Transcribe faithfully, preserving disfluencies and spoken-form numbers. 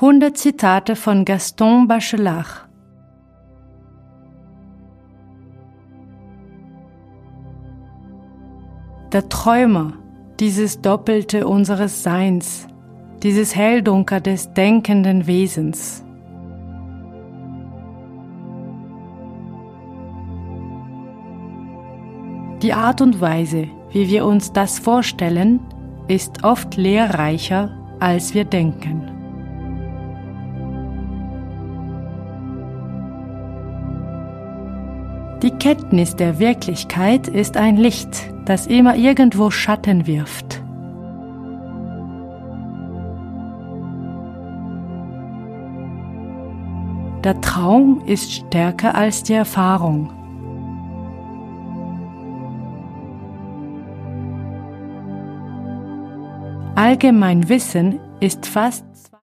hundert Zitate von Gaston Bachelard. Der Träumer, dieses Doppelte unseres Seins, dieses Helldunkel des denkenden Wesens. Die Art und Weise, wie wir uns das vorstellen, ist oft lehrreicher, als wir denken. Die Kenntnis der Wirklichkeit ist ein Licht, das immer irgendwo Schatten wirft. Der Traum ist stärker als die Erfahrung. Allgemein Wissen ist fast